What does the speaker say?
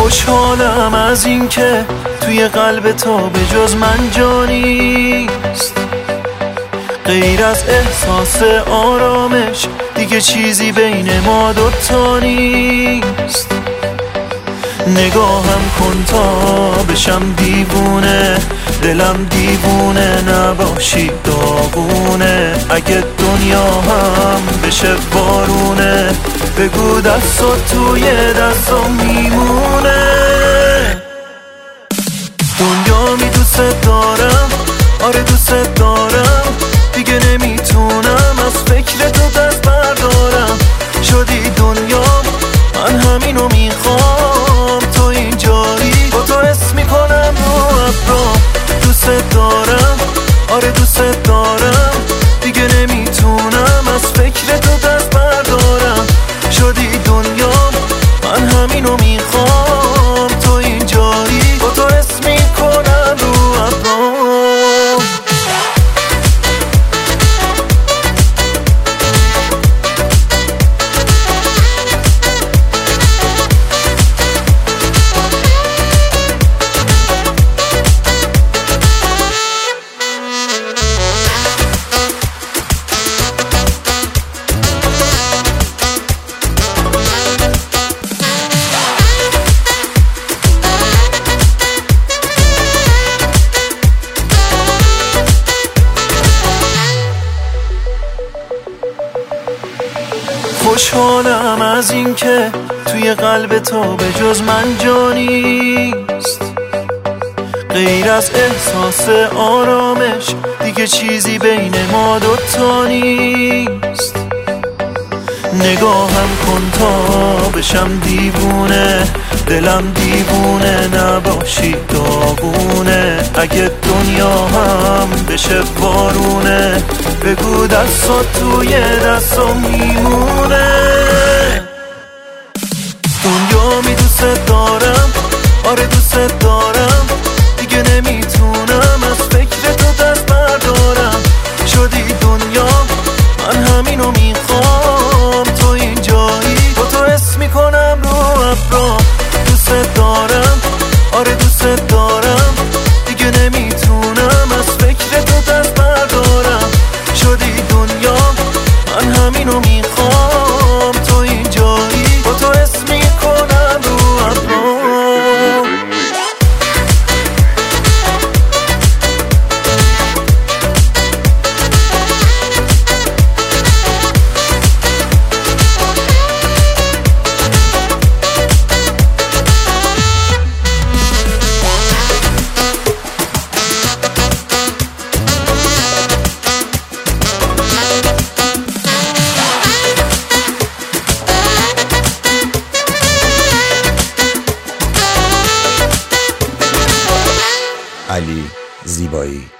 خوشحالم از این که توی قلب تو به جز من جانیست، غیر از احساس آرامش دیگه چیزی بین ما دوتا نیست. نگاهم کن تا بشم دیوونه، دلم دیوونه نباشی داغونه. اگه دنیا هم بشه بارونه، بگو دستات توی دستم میمونه. دنیا دوست دارم، آره دوست دارم، دیگه نمیتونم از فکر تو دست بردارم. شدی دنیا من همینو میخوام، تو اینجایی با تو حس میکنم رو ابرام. دوست دارم، آره دوست دارم، دیگه نمیتونم از فکر تو دست بردارم. شدی دنیا من همینو میخوام، تو اینجایی با تو حس میکنم رو ابرام. خوشحالم از این که توی قلب تو به جز من جانیست، غیر از احساس آرامش دیگه چیزی بین ما دوتا نیست. نگاهم کن تا بشم دیوونه، دلم دیوونه نباشی داغونه. اگه دنیا هم بشه بارونه، بگو دستات توی دستم میمونه. دنیا دوست دارم، آره دوست دارم، دیگه نمیتونم از فکر تو دست بردارم. شدی دنیا من همینو میخوام، تو اینجایی با تو حس میکنم رو ابرام. دوست دارم، آره دوست دارم، دیگه نمیتونم از فکر تو دست بردارم. شدی دنیا من همینو میخوام، تو اینجایی با تو حس میکنم رو ابرام. علی زیبایی.